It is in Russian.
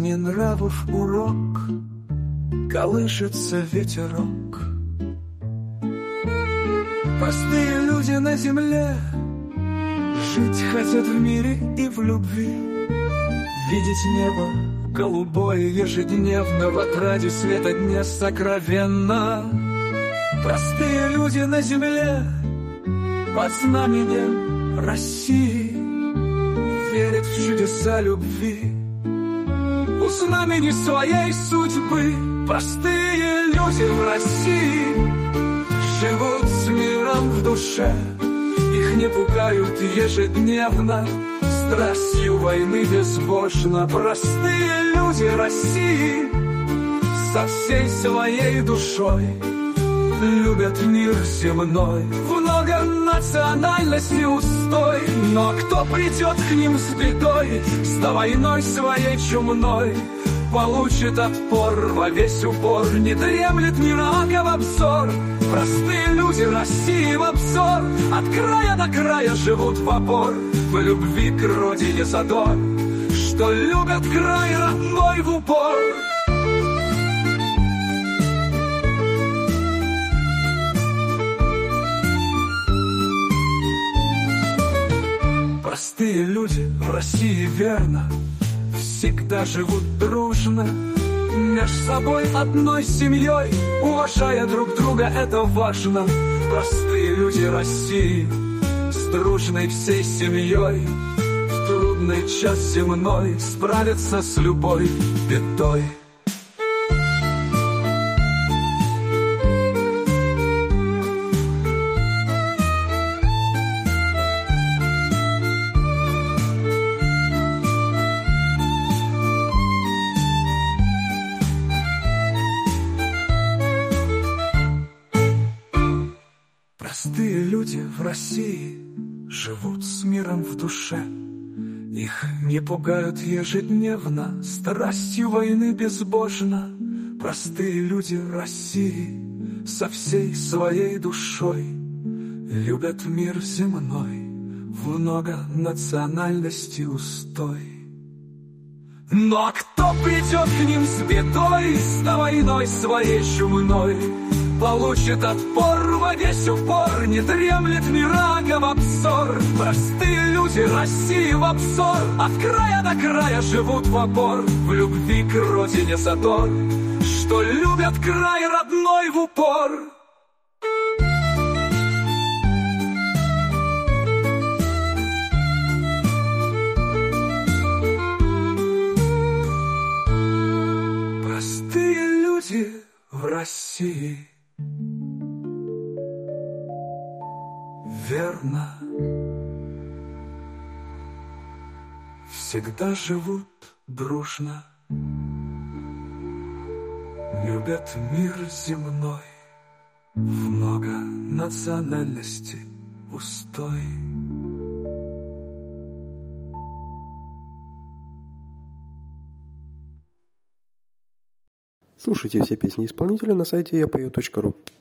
не нравов урок, колышется ветерок. Простые люди на земле жить хотят в мире и в любви, видеть небо голубое ежедневно в отраде света дня сокровенно. Простые люди на земле под знаменем России верят в чудеса любви, у знамени своей судьбы. Простые люди в России живут с миром в душе, их не пугают ежедневно страстью войны безбожно. Простые люди России со всей своей душой любят мир земной, в многонациональности устой. Но кто придет к ним с бедой, с войной своей чумной, получит отпор во весь упор, не дремлет ни рога в обзор. Простые люди России в обзор от края до края живут в опор, в любви к родине задор, что любят край родной в упор. Простые люди в России верно всегда живут дружно, меж собой одной семьей, уважая друг друга, это важно. Простые люди России с дружной всей семьей в трудный час земной справятся с любой бедой. Простые люди в России живут с миром в душе, их не пугают ежедневно страстью войны безбожно. Простые люди России со всей своей душой любят мир земной, в многонациональности устой. Но кто придет к ним с бедой, с войной своей чумной, получит отпор во весь упор, не дремлет ни рога в обзор. Простые люди России в обзор от края до края живут в опор, в любви к родине задор, что любят край родной в упор. Простые люди в России верно всегда живут дружно, любят мир земной, в многонациональности устой. Слушайте все песни исполнителя на сайте yapoe.ru.